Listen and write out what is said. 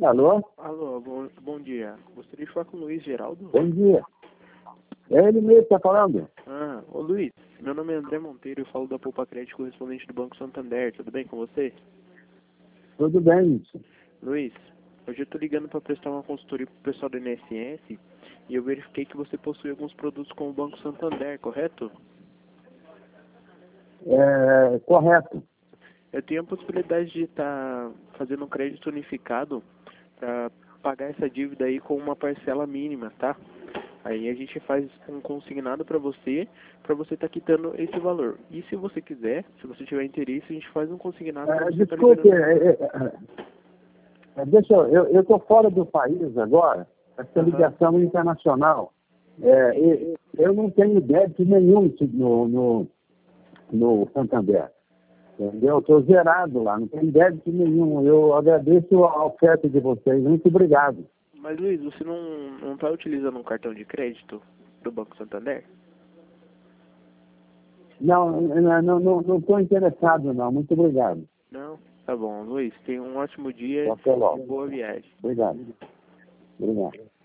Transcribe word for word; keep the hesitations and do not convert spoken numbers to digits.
Alô? Alô, bom, bom dia. Gostaria de falar com o Luiz Geraldo. Bom dia. É ele mesmo que está falando? Ah, ô Luiz, meu nome é André Monteiro, eu falo da Poupa Crédito, correspondente do Banco Santander. Tudo bem com você? Tudo bem, isso. Luiz, hoje eu estou ligando para prestar uma consultoria para o pessoal do I N S S e eu verifiquei que você possui alguns produtos com o Banco Santander, correto? É, correto. Eu tenho a possibilidade de estar fazendo um crédito unificado para pagar essa dívida aí com uma parcela mínima, tá? Aí a gente faz um consignado para você, para você estar quitando esse valor. E se você quiser, se você tiver interesse, a gente faz um consignado para É, você estar desculpe, liberando. é, é, é, deixa eu, eu estou fora do país agora, essa Aham. ligação é internacional. É, e- eu não tenho débito nenhum no, no, no Santander. Entendeu? Estou zerado lá, não tenho débito nenhum. Eu agradeço a oferta de vocês. Muito obrigado. Mas Luiz, você não não está utilizando um cartão de crédito do Banco Santander? Não, não não, não, não estou interessado, não. Muito obrigado. Não? Tá bom, Luiz, tenha um ótimo dia Até e logo. boa viagem. Obrigado. Obrigado.